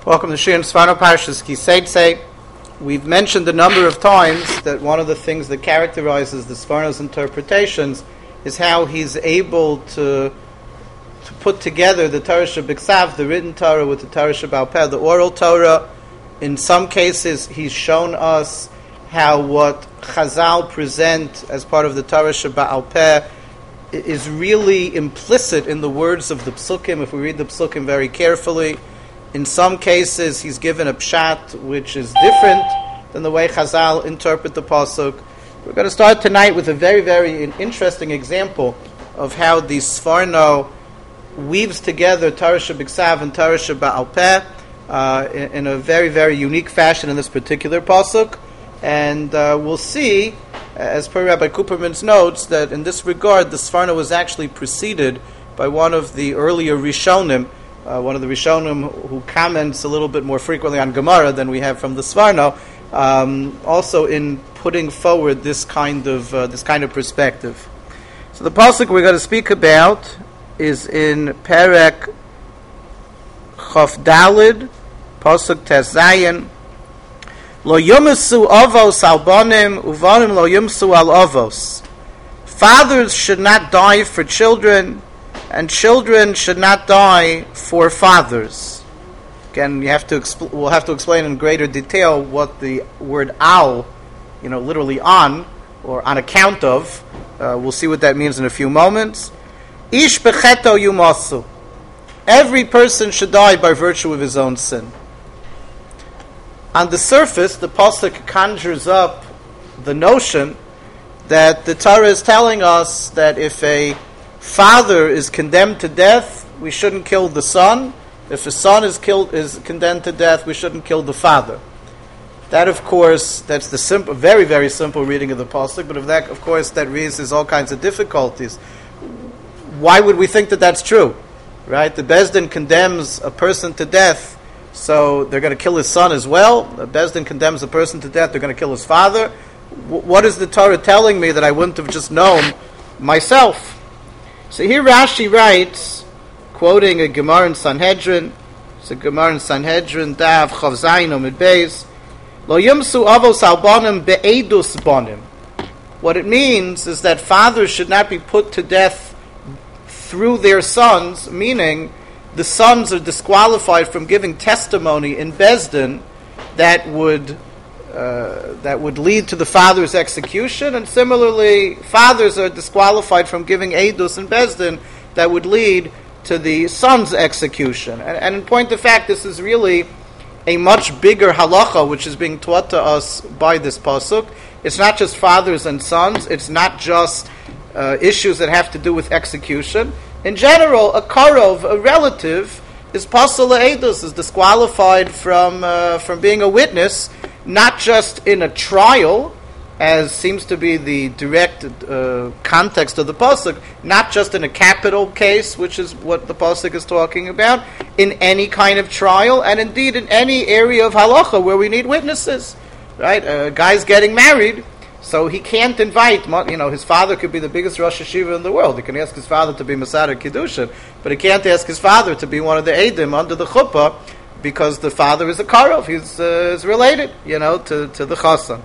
Welcome to Shir and Sfano Parshas Kiseitse. We've mentioned a number of times that one of the things that characterizes the Sfarno's interpretations is how he's able to put together the Torah Shebiksav, the written Torah, with the Torah Sheba'al Peh, the oral Torah. In some cases, he's shown us how what Chazal present as part of the Torah Sheba'al Peh is really implicit in the words of the Psukim, if we read the Psukim very carefully. In some cases, he's given a pshat which is different than the way Chazal interpret the pasuk. We're going to start tonight with a very, very interesting example of how the Sfarno weaves together Torah Shebiksav and Torah Sheba'al Peh in a very, very unique fashion in this particular pasuk. And we'll see, as per Rabbi Kuperman's notes, that in this regard, the Sfarno was actually preceded by one of the earlier Rishonim, one of the Rishonim who comments a little bit more frequently on Gemara than we have from the Sfarno, also in putting forward this kind of perspective. So the pasuk we're going to speak about is in Perek Chof Dalid, pasuk Tes Zayin. Lo yumsu avos al banim, uvanim lo yumsu al avos. Fathers should not die for children, and children should not die for fathers. Again, we'll have to explain in greater detail what the word al, literally on, or on account of. We'll see what that means in a few moments. Ish becheto yumasu. Every person should die by virtue of his own sin. On the surface, the pasuk conjures up the notion that the Torah is telling us that if a father is condemned to death, we shouldn't kill the son. If a son is condemned to death, we shouldn't kill the father. That, of course, that's the very, very simple reading of the pasuk. But that raises all kinds of difficulties. Why would we think that that's true? Right? The Beis Din condemns a person to death, so they're going to kill his son as well. The Beis Din condemns a person to death, they're going to kill his father. What is the Torah telling me that I wouldn't have just known myself? So here Rashi writes, quoting a Gemara in Sanhedrin, it's a Gemara in Sanhedrin, Dav Chav Zayin Omid Beis, Lo Yumsu Avos Al Banim Be'edus Banim. What it means is that fathers should not be put to death through their sons, meaning the sons are disqualified from giving testimony in Beis Din that would lead to the father's execution, and similarly, fathers are disqualified from giving edus in Beis Din that would lead to the son's execution. And in point of fact, this is really a much bigger halacha which is being taught to us by this pasuk. It's not just fathers and sons. It's not just issues that have to do with execution. In general, a karov, a relative, is pasal edus, is disqualified from being a witness, not just in a trial, as seems to be the direct context of the pasuk, not just in a capital case, which is what the pasuk is talking about, in any kind of trial, and indeed in any area of halacha where we need witnesses. Right? A guy's getting married, so he can't invite, his father could be the biggest Rosh Hashiva in the world. He can ask his father to be Masada Kiddushin, but he can't ask his father to be one of the Eidim under the chuppah, because the father is a karov, he's related, to the chasan.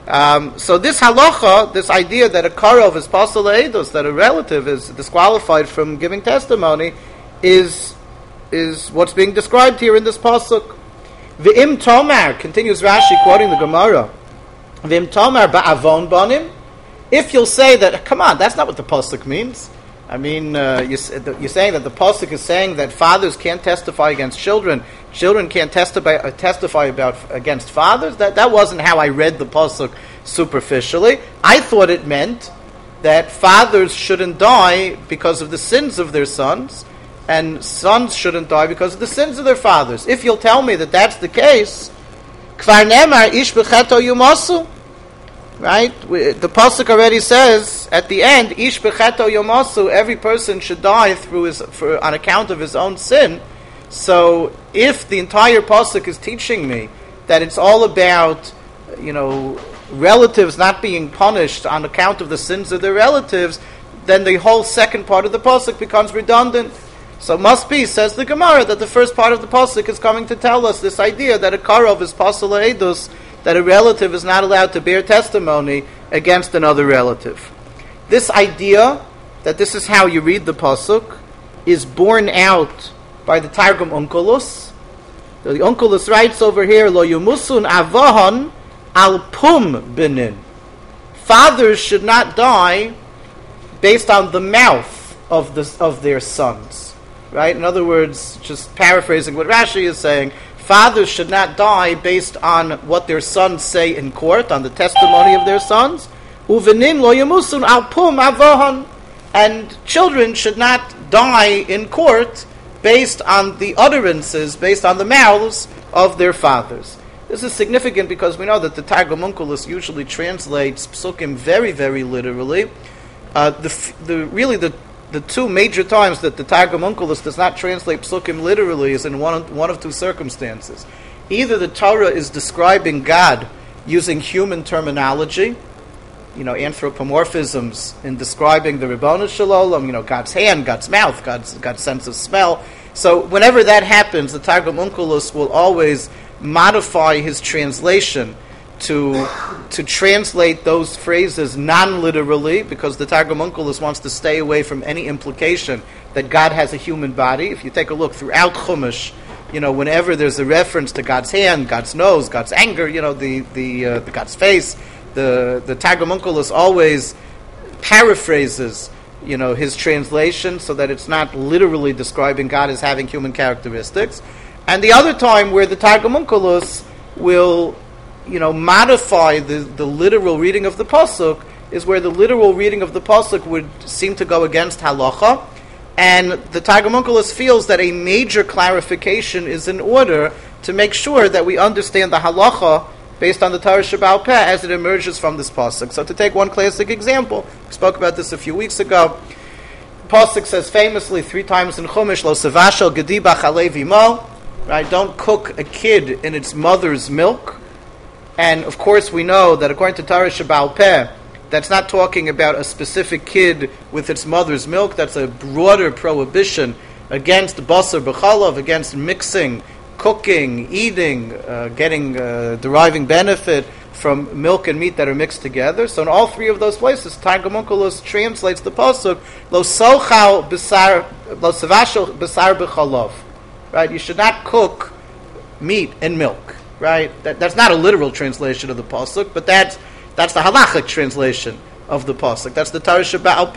So this halacha, this idea that a karov is pasal eidos, that a relative is disqualified from giving testimony, is what's being described here in this pasuk. V'im tomar, continues Rashi quoting the Gemara, V'im tomar ba'avon banim. If you'll say that, come on, that's not what the pasuk means. I mean, you're saying that the pasuk is saying that fathers can't testify against children, children can't testify against fathers. That wasn't how I read the pasuk superficially. I thought it meant that fathers shouldn't die because of the sins of their sons, and sons shouldn't die because of the sins of their fathers. If you'll tell me that that's the case, kvar nemar ish becheto yumasu. Right? The pasuk already says at the end, "Ish becheto yomasu." Every person should die on account of his own sin. So, if the entire pasuk is teaching me that it's all about, relatives not being punished on account of the sins of their relatives, then the whole second part of the pasuk becomes redundant. So it must be, says the Gemara, that the first part of the pasuk is coming to tell us this idea that a karov is pasul edus, that a relative is not allowed to bear testimony against another relative. This idea that this is how you read the pasuk is borne out by the Targum Onkelos. The Onkelos writes over here, Lo yumusun avahan al pum benin. Fathers should not die based on the mouth of their sons. Right? In other words, just paraphrasing what Rashi is saying, fathers should not die based on what their sons say in court, on the testimony of their sons. Uvenin lo yamusun al pum avahan. And children should not die in court based on the utterances, based on the mouths of their fathers. This is significant because we know that the Targum Onkelos usually translates psukim very, very literally. The two major times that the Targum Onkelos does not translate psukim literally is in one of two circumstances. Either the Torah is describing God using human terminology, anthropomorphisms in describing the Ribono Shel Olam, God's hand, God's mouth, God's sense of smell. So whenever that happens, the Targum Onkelos will always modify his translation to translate those phrases non-literally, because the Targum Onkelos wants to stay away from any implication that God has a human body. If you take a look throughout Chumash, whenever there's a reference to God's hand, God's nose, God's anger, the God's face, the Targum Onkelos always paraphrases, his translation so that it's not literally describing God as having human characteristics. And the other time where the Targum Onkelos will, modify the literal reading of the pasuk is where the literal reading of the pasuk would seem to go against halacha, and the Targum Onkelos feels that a major clarification is in order to make sure that we understand the halacha based on the Torah Sheba'al Peh as it emerges from this pasuk. So to take one classic example, we spoke about this a few weeks ago. The pasuk says famously 3 times in Chumash, Lo sevashel gedibach alev imo, right? Don't cook a kid in its mother's milk. And of course we know that according to Torah Sheba'al Peh, that's not talking about a specific kid with its mother's milk. That's a broader prohibition against basar b'chalav, against mixing, cooking, eating, deriving benefit from milk and meat that are mixed together. So in all 3 of those places, Targum Onkelos translates the pasuk, Lo sochal b'sar, lo sevashel b'sar b'chalav. Right? You should not cook meat and milk. Right? That's not a literal translation of the pasuk, but that's the halachic translation of the pasuk. That's the Torah Sheba'al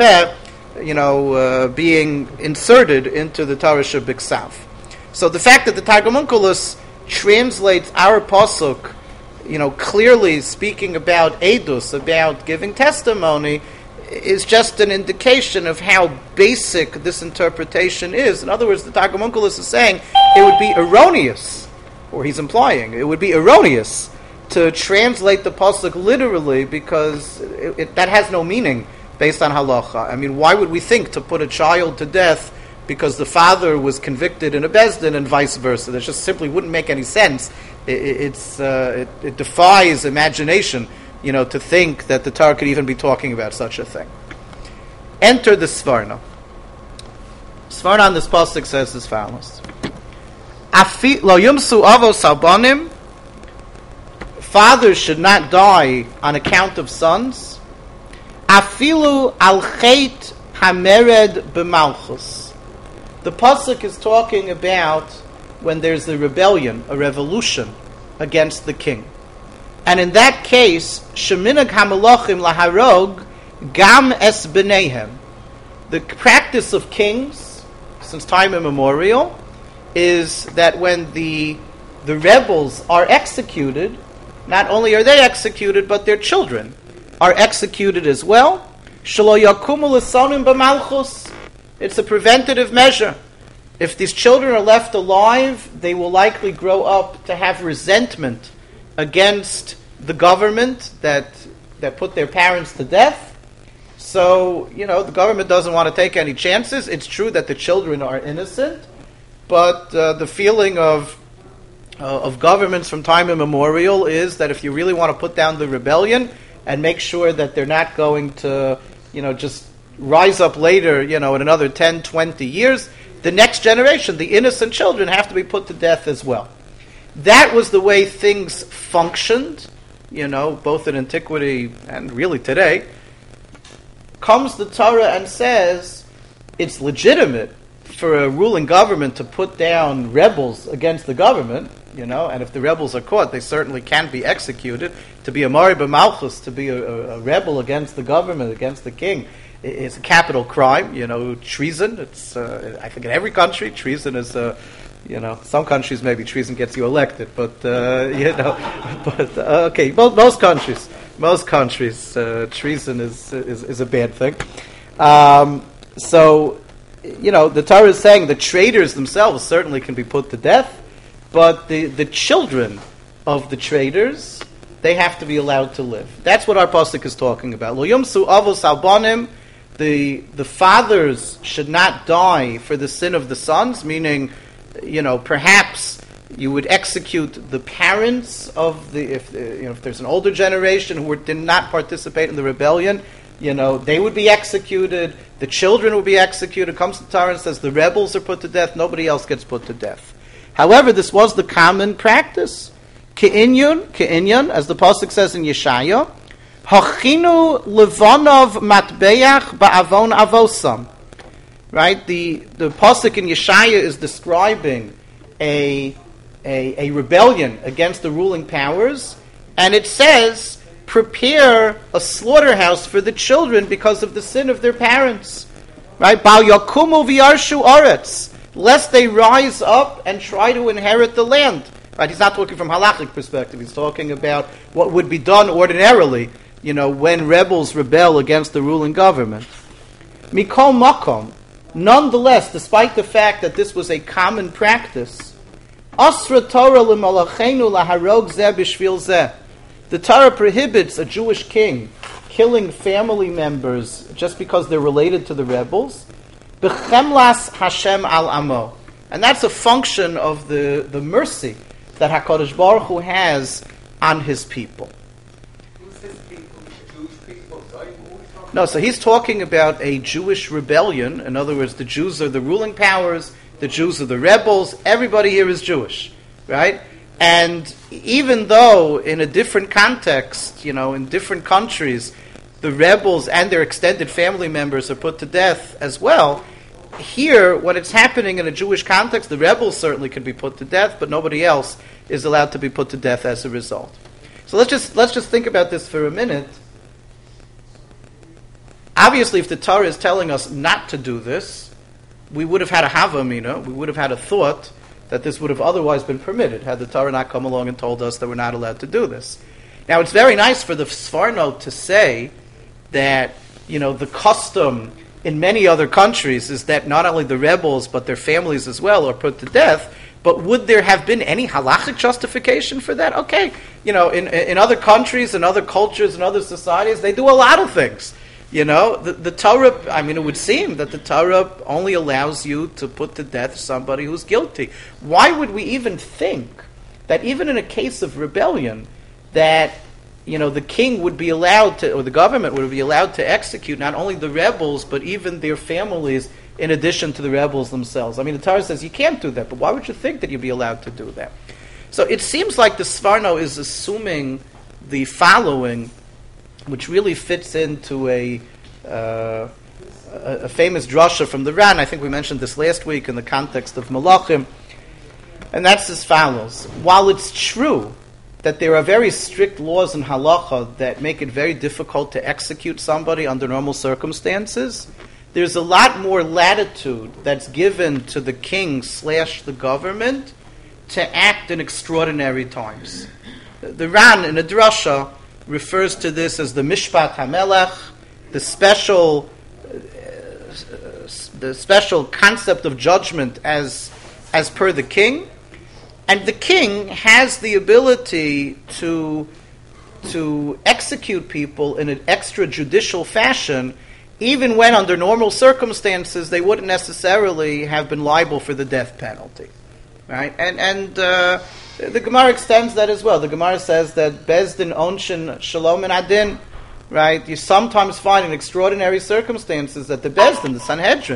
Peh, being inserted into the Torah Shebiksav. So the fact that the Targum Onkelos translates our pasuk, clearly speaking about edus, about giving testimony, is just an indication of how basic this interpretation is. In other words, the Targum Onkelos is saying it would be erroneous, or he's implying it would be erroneous to translate the pasuk literally, because that has no meaning based on halacha. I mean, why would we think to put a child to death because the father was convicted in a Beis Din and vice versa? That just simply wouldn't make any sense. It defies imagination, to think that the Torah could even be talking about such a thing. Enter the Svarna. Svarna on this pasuk says as follows: Lo yumsu avos albanim. Fathers should not die on account of sons. Afilu al chet hamered b'malchus. The pasuk is talking about when there's a rebellion, a revolution against the king. And in that case, sheminag hamelachim laharog gam es b'neihem. The practice of kings, since time immemorial, is that when the rebels are executed, not only are they executed, but their children are executed as well. Shelo yakumu l'sonim b'malchus. It's a preventative measure. If these children are left alive, they will likely grow up to have resentment against the government that put their parents to death. So, the government doesn't want to take any chances. It's true that the children are innocent, but the feeling of governments from time immemorial is that if you really want to put down the rebellion and make sure that they're not going to, just rise up later, in another 10, 20 years, the next generation, the innocent children, have to be put to death as well. That was the way things functioned, both in antiquity and really today. Comes the Torah and says it's legitimate for a ruling government to put down rebels against the government, and if the rebels are caught, they certainly can be executed. To be a Mari b'Malchus, to be a rebel against the government, against the king, is a capital crime. Treason. It's I think in every country, treason is some countries maybe treason gets you elected, but okay, most countries, treason is a bad thing. So, the Torah is saying the traitors themselves certainly can be put to death, but the children of the traitors, they have to be allowed to live. That's what our pasuk is talking about. Lo yumsu avos albanim. The fathers should not die for the sin of the sons, meaning, perhaps you would execute the parents of if there's an older generation who did not participate in the rebellion, they would be executed. The children would be executed. Comes the Torah and says the rebels are put to death. Nobody else gets put to death. However, this was the common practice. Ke'inyan, as the pasuk says in Yeshaya, Hachinu levanov matbeach ba'avon avosam. Right? The pasuk in Yeshaya is describing a rebellion against the ruling powers, and it says, prepare a slaughterhouse for the children because of the sin of their parents. Right? Bal yakumu v'yarshu aretz, lest they rise up and try to inherit the land. Right? He's not talking from halachic perspective. He's talking about what would be done ordinarily, when rebels rebel against the ruling government. Mikol makom, nonetheless, despite the fact that this was a common practice, Asra Torah l'malachenu laharog zeh b'shvil zeh. The Torah prohibits a Jewish king killing family members just because they're related to the rebels. B'chemlas Hashem al amo. And that's a function of the mercy that HaKadosh Baruch Hu has on his people. Who's his people? Jewish people? No, so he's talking about a Jewish rebellion. In other words, the Jews are the ruling powers, the Jews are the rebels. Everybody here is Jewish, right? And even though in a different context, in different countries, the rebels and their extended family members are put to death as well, here, when it's happening in a Jewish context, the rebels certainly can be put to death, but nobody else is allowed to be put to death as a result. So let's just think about this for a minute. Obviously, if the Torah is telling us not to do this, we would have had a havamina, we would have had a thought that this would have otherwise been permitted, had the Torah not come along and told us that we're not allowed to do this. Now, it's very nice for the Sforno to say that, the custom in many other countries is that not only the rebels, but their families as well are put to death. But would there have been any halachic justification for that? Okay, in other countries, in other cultures, in other societies, they do a lot of things. The Torah, it would seem that the Torah only allows you to put to death somebody who's guilty. Why would we even think that even in a case of rebellion, that, the king would be allowed to, or the government would be allowed to execute not only the rebels, but even their families in addition to the rebels themselves? The Torah says you can't do that, but why would you think that you'd be allowed to do that? So it seems like the Sforno is assuming the following, which really fits into a famous drasha from the Ran. I think we mentioned this last week in the context of Malachim, and that's as follows. While it's true that there are very strict laws in halacha that make it very difficult to execute somebody under normal circumstances, there's a lot more latitude that's given to the king / the government to act in extraordinary times. The Ran in a drasha refers to this as the Mishpat HaMelech, the special concept of judgment as per the king. And the king has the ability to execute people in an extrajudicial fashion, even when under normal circumstances they wouldn't necessarily have been liable for the death penalty. Right? And the Gemara extends that as well. The Gemara says that Bezdin Onshin Shalom and Adin, right? You sometimes find in extraordinary circumstances that the Bezdin, the Sanhedrin,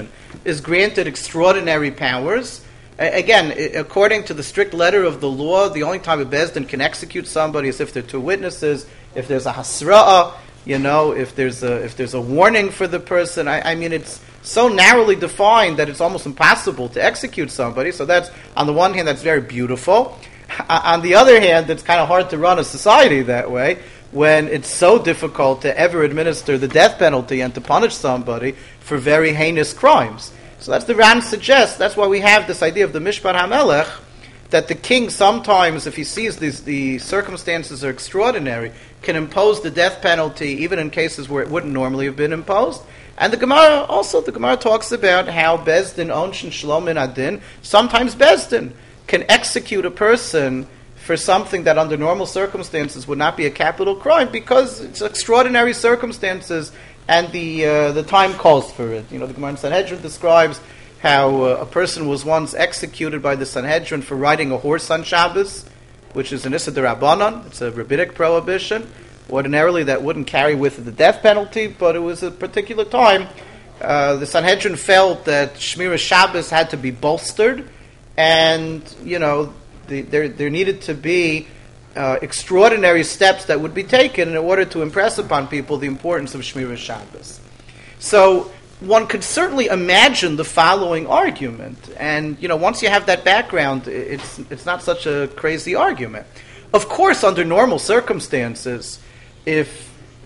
is granted extraordinary powers. Again, according to the strict letter of the law, the only time a Beis Din can execute somebody is if there are two witnesses, if there's a hasra'ah, if there's a warning for the person. I mean, it's so narrowly defined that it's almost impossible to execute somebody. So that's, on the one hand, that's very beautiful. On the other hand, it's kind of hard to run a society that way when it's so difficult to ever administer the death penalty and to punish somebody for very heinous crimes. So that's the Ran suggests. That's why we have this idea of the Mishpat HaMelech, that the king sometimes, if he sees the circumstances are extraordinary, can impose the death penalty even in cases where it wouldn't normally have been imposed. And the Gemara talks about how Beis Din Onshin Shlom Min Adin, sometimes Beis Din can execute a person for something that under normal circumstances would not be a capital crime because it's extraordinary circumstances and the time calls for it. The Gemara in Sanhedrin describes how a person was once executed by the Sanhedrin for riding a horse on Shabbos, which is an Issa D'Rabbanan. It's a rabbinic prohibition. Ordinarily, that wouldn't carry with it the death penalty, but it was a particular time. The Sanhedrin felt that Shmiras Shabbos had to be bolstered, and there needed to be extraordinary steps that would be taken in order to impress upon people the importance of Shmiras Shabbos. So one could certainly imagine the following argument, and once you have that background, it's not such a crazy argument. Of course, under normal circumstances, if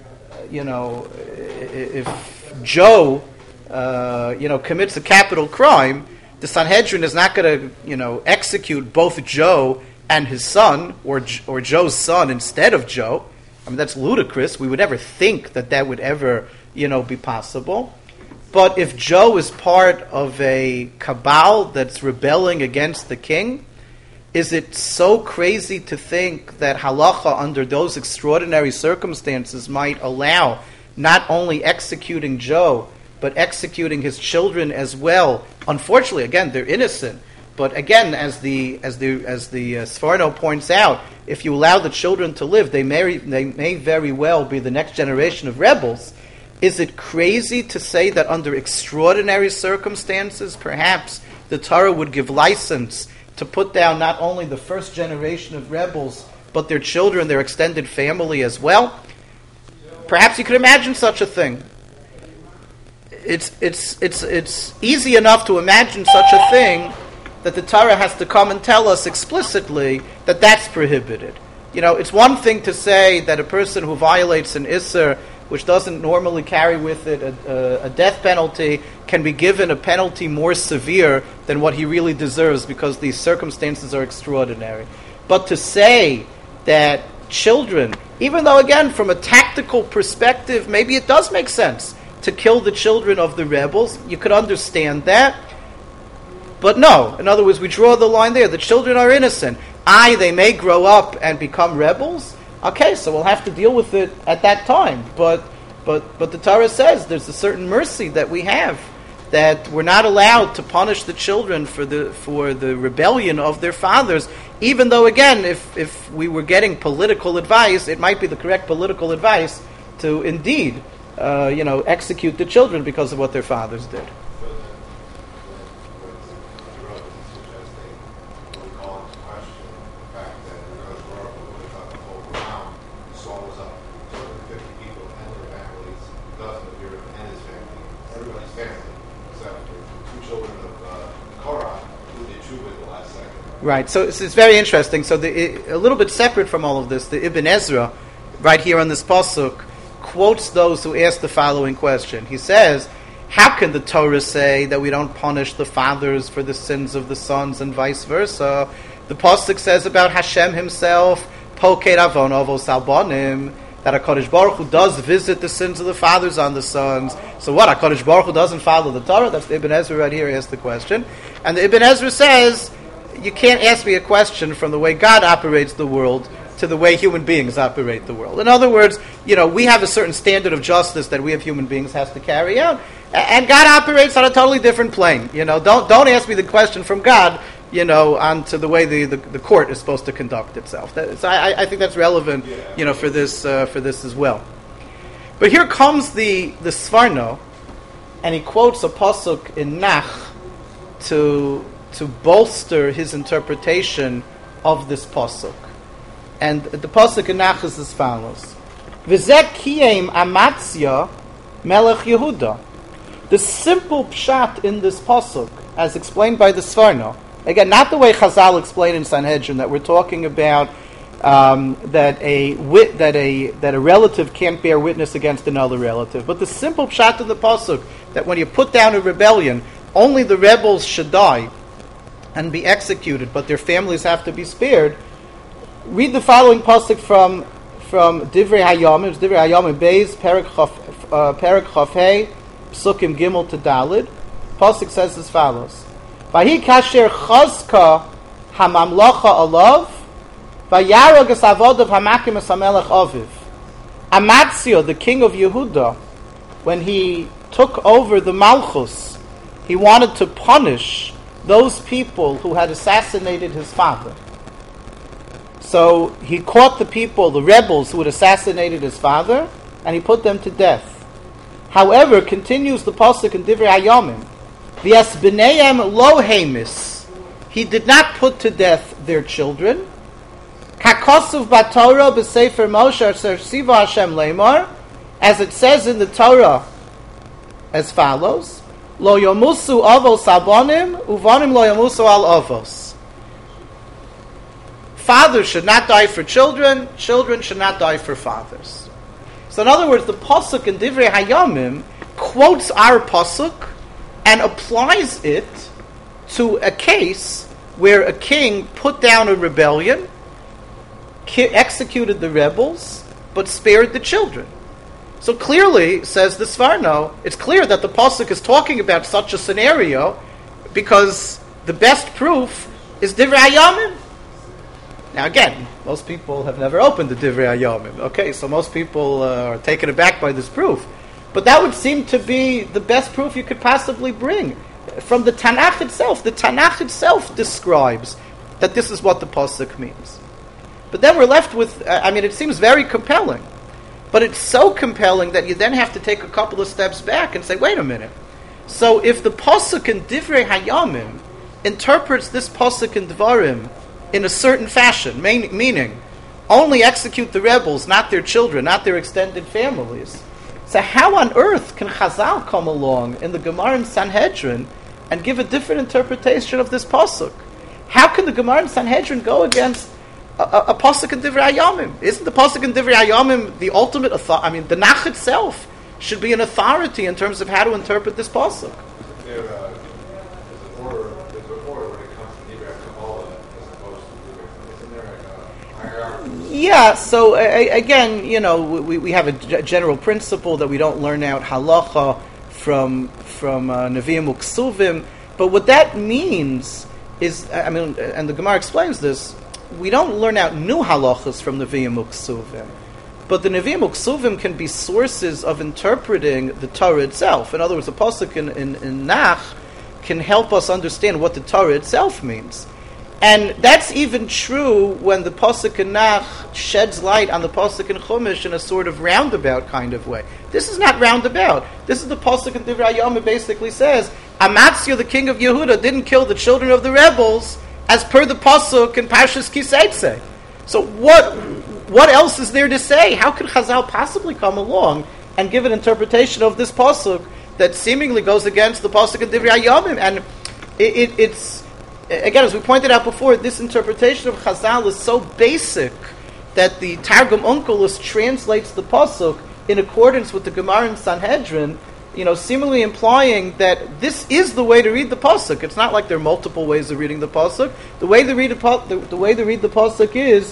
Joe commits a capital crime, the Sanhedrin is not going to execute both Joe and his son, or Joe's son instead of Joe. I mean, that's ludicrous. We would never think that would ever be possible. But if Joe is part of a cabal that's rebelling against the king, is it so crazy to think that halacha under those extraordinary circumstances might allow not only executing Joe, but executing his children as well? Unfortunately, again, they're innocent. But again, as the Sforno points out, if you allow the children to live, they may very well be the next generation of rebels. Is it crazy to say that under extraordinary circumstances, perhaps the Torah would give license to put down not only the first generation of rebels, but their children, their extended family as well? Perhaps you could imagine such a thing. It's easy enough to imagine such a thing that the Torah has to come and tell us explicitly that that's prohibited. It's one thing to say that a person who violates an Isser, which doesn't normally carry with it a death penalty, can be given a penalty more severe than what he really deserves because these circumstances are extraordinary. But to say that children, even though again from a tactical perspective maybe it does make sense to kill the children of the rebels, you could understand that. But no, in other words, we draw the line there. The children are innocent. They may grow up and become rebels. Okay, so we'll have to deal with it at that time. But the Torah says there's a certain mercy that we have, that we're not allowed to punish the children for the rebellion of their fathers, even though, again, if we were getting political advice, it might be the correct political advice to indeed execute the children because of what their fathers did. Right, so it's very interesting. So a little bit separate from all of this, the Ibn Ezra, right here on this pasuk, quotes those who ask the following question. He says, how can the Torah say that we don't punish the fathers for the sins of the sons and vice versa? The pasuk says about Hashem himself, Pokei Avono vos albonim, that HaKadosh Baruch Hu does visit the sins of the fathers on the sons. So what, HaKadosh Baruch Hu doesn't follow the Torah? That's the Ibn Ezra right here, he asks the question. And the Ibn Ezra says, you can't ask me a question from the way God operates the world to the way human beings operate the world. In other words, we have a certain standard of justice that we as human beings has to carry out, and God operates on a totally different plane. Don't ask me the question from God, onto the way the court is supposed to conduct itself. I think that's relevant, for this as well. But here comes the Sforno, and he quotes a pasuk in Nach to bolster his interpretation of this pasuk. And the pasuk in Nach is as follows: V'zeh kiyem Amatzia melech Yehuda. The simple pshat in this pasuk, as explained by the Sforno, again, not the way Chazal explained in Sanhedrin, that we're talking about that a relative can't bear witness against another relative, but the simple pshat in the pasuk that when you put down a rebellion, only the rebels should die and be executed, but their families have to be spared. Read the following pasuk from Divrei Hayamim. It's Divrei Hayamim Beis Perek Chafhei Psukim Gimel to Dalid. Pasuk says as follows: Vahi kasher chazka hamamlacha alav vayarag es avodav hamakim es hamelech aviv. Amatzia, the king of Yehuda, when he took over the Malchus, he wanted to punish those people who had assassinated his father. So he caught the people, the rebels who had assassinated his father, and he put them to death. However, continues the pasuk in Divrei Hayamim, V'yas b'neihem lo hemis, he did not put to death their children. Kakosuv b'Torah b'Sefer Moshe asher siva Hashem leimar, as it says in the Torah as follows: Lo yomusu avos abonim, uvanim lo yomusu al avos. Fathers should not die for children, children should not die for fathers. So in other words, the pasuk in Divrei Hayamim quotes our pasuk and applies it to a case where a king put down a rebellion, executed the rebels, but spared the children. So clearly, says the Sforno, it's clear that the pasuk is talking about such a scenario because the best proof is Divrei Hayamim. Now again, most people have never opened the Divrei Hayamim. Okay, so most people are taken aback by this proof. But that would seem to be the best proof you could possibly bring from the Tanakh itself. The Tanakh itself describes that this is what the pasuk means. But then we're left with, it seems very compelling. But it's so compelling that you then have to take a couple of steps back and say, wait a minute. So if the pasuk in Divrei Hayamim interprets this pasuk in Dvarim in a certain fashion, meaning only execute the rebels, not their children, not their extended families, so how on earth can Chazal come along in the Gemara and Sanhedrin and give a different interpretation of this pasuk? How can the Gemara and Sanhedrin go against a pasuk in Divrei Hayamim? Isn't the pasuk in Divrei Hayamim the ultimate authority? The Nach itself should be an authority in terms of how to interpret this pasuk. There's an order when it comes to Divrei Kabbalah as opposed to Divrei. Isn't there a hierarchy? Yeah, so again, we have a general principle that we don't learn out halacha from Nevi'im Uksuvim, but what that means is, and the Gemara explains this, we don't learn out new halachas from Nevi'im Uksuvim, but the Nevi'im Uksuvim can be sources of interpreting the Torah itself. In other words, the pasuk in Nach can help us understand what the Torah itself means. And that's even true when the pasuk in Nach sheds light on the pasuk in Chumash in a sort of roundabout kind of way. This is not roundabout. This is the pasuk in Divrei Hayamim basically says, Amatzia, the king of Yehuda, didn't kill the children of the rebels as per the pasuk in Parshas Kiseitze. So what else is there to say? How could Chazal possibly come along and give an interpretation of this pasuk that seemingly goes against the pasuk in Divrei Hayamim? And it's again, as we pointed out before, this interpretation of Chazal is so basic that the Targum Onkelos translates the pasuk in accordance with the Gemara and Sanhedrin, seemingly implying that this is the way to read the pasuk. It's not like there are multiple ways of reading the pasuk. The way they read the pasuk is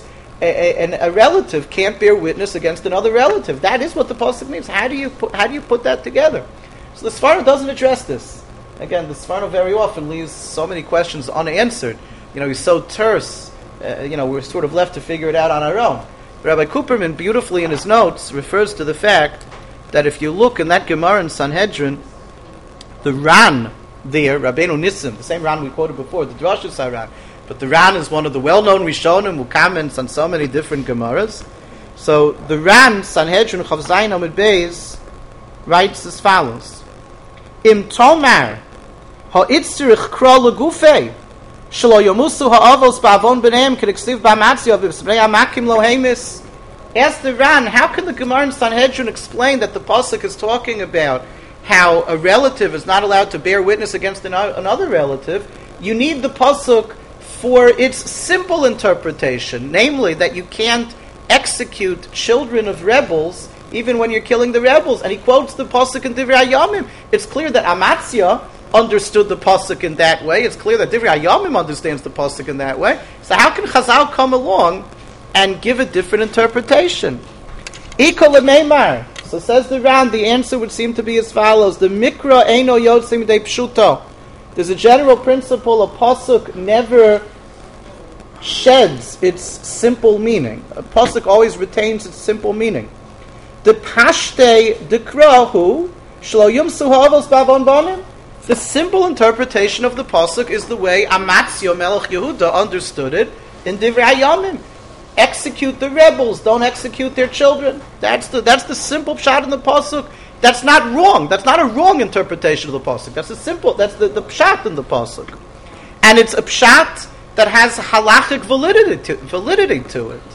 a relative can't bear witness against another relative. That is what the pasuk means. How do you put that together? So the Sforno doesn't address this. Again, the Sforno very often leaves so many questions unanswered. He's so terse. We're sort of left to figure it out on our own. Rabbi Kuperman beautifully in his notes refers to the fact that if you look in that Gemara in Sanhedrin, the Ran there, Rabbeinu Nissim, the same Ran we quoted before, the Drashos HaRan, but the Ran is one of the well-known Rishonim who comments on so many different Gemaras. So the Ran, Sanhedrin, Chav Zayin Amud Beis, writes as follows: Im Tomar ha'Itzrich kra legufei shelo yomusu ha'avos ba'avon b'neim k'diksiv ba'amatzio v'b'sbnei ha'makim lo heimis. Ask the Ran, how can the Gemara in Sanhedrin explain that the pasuk is talking about how a relative is not allowed to bear witness against another relative? You need the pasuk for its simple interpretation, namely that you can't execute children of rebels even when you're killing the rebels. And he quotes the pasuk in Divrei Hayamim. It's clear that Amatzia understood the pasuk in that way. It's clear that Divrei Hayamim understands the pasuk in that way. So how can Chazal come along and give a different interpretation? Iko lemeimar. So says the Ran, the answer would seem to be as follows: the mikra eino yotzim de pshuto. There's a general principle: a pasuk never sheds its simple meaning. A pasuk always retains its simple meaning. The pashte dekrahu shlo yumsu ha'avos ba'avon banim. The simple interpretation of the pasuk is the way Amatzio Melech Yehuda understood it in Divrei Hayamim. Execute the rebels, don't execute their children. That's the simple pshat in the pasuk. That's not wrong. That's not a wrong interpretation of the pasuk. That's the pshat in the pasuk, and it's a pshat that has halachic validity to it.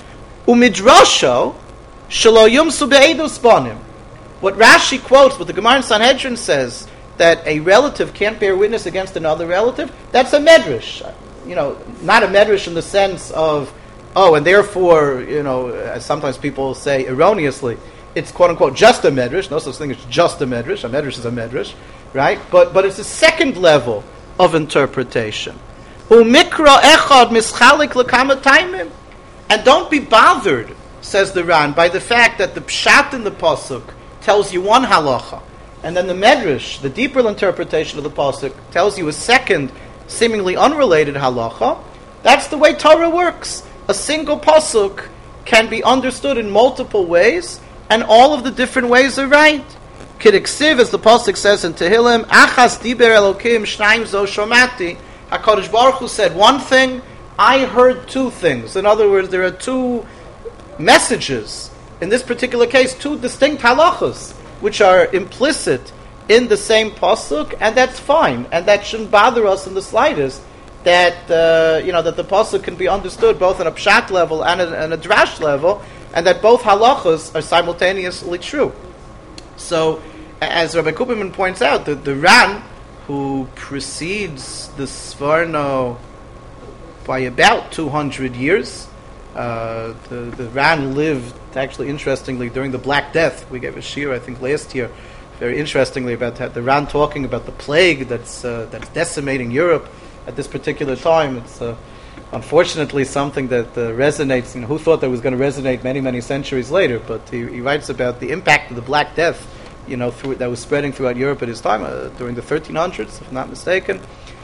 Umidrasho shelo yumsu be'edus banim. What Rashi quotes, what the Gemara in Sanhedrin says, that a relative can't bear witness against another relative, that's a medrash. Not a medrash in the sense of, and therefore, as sometimes people say erroneously, it's quote unquote just a medrash. No such thing as just a medrash. A medrash is a medrash, right? But it's a second level of interpretation. Umikra echad mischalik lekama taimim. And don't be bothered, says the Ran, by the fact that the pshat in the pasuk tells you one halacha, and then the medrash, the deeper interpretation of the pasuk, tells you a second, seemingly unrelated halacha. That's the way Torah works. A single pasuk can be understood in multiple ways, and all of the different ways are right. Kidiksiv, as the pasuk says in Tehillim, Achas diber Elokim shnaim zo shomati. HaKadosh Baruch Hu said one thing, I heard two things. In other words, there are two messages. In this particular case, two distinct halachos, which are implicit in the same pasuk, and that's fine, and that shouldn't bother us in the slightest. That that the pasuk can be understood both on a pshat level and a drash level, and that both halachos are simultaneously true. So, as Rabbi Kupperman points out, the Ran, who precedes the Sforno by about 200 years, the Ran lived, actually interestingly, during the Black Death. We gave a shiur, I think, last year, very interestingly, about the Ran talking about the plague that's decimating Europe at this particular time. It's unfortunately something that resonates. Who thought that was going to resonate many, many centuries later? But he writes about the impact of the Black Death, that was spreading throughout Europe at his time during the 1300s, if I'm not mistaken.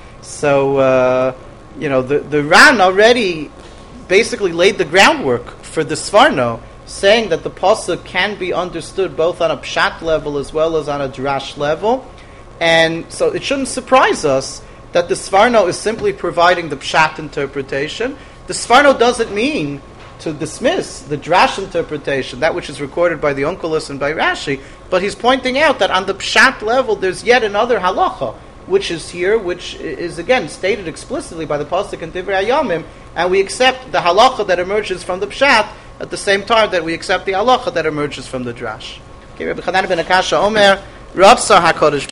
So, the Ran already basically laid the groundwork for the Sforno, saying that the pasuk can be understood both on a pshat level as well as on a drash level, and so it shouldn't surprise us that the Sforno is simply providing the pshat interpretation. The Sforno doesn't mean to dismiss the drash interpretation, that which is recorded by the Onkelos and by Rashi, but he's pointing out that on the pshat level there's yet another halacha, which is here, which is again stated explicitly by the pasuk in Divrei Hayamim, and we accept the halacha that emerges from the pshat at the same time that we accept the halacha that emerges from the drash. Okay, Rabbi Chanan ben Akasha Omer, Rav Sar HaKodesh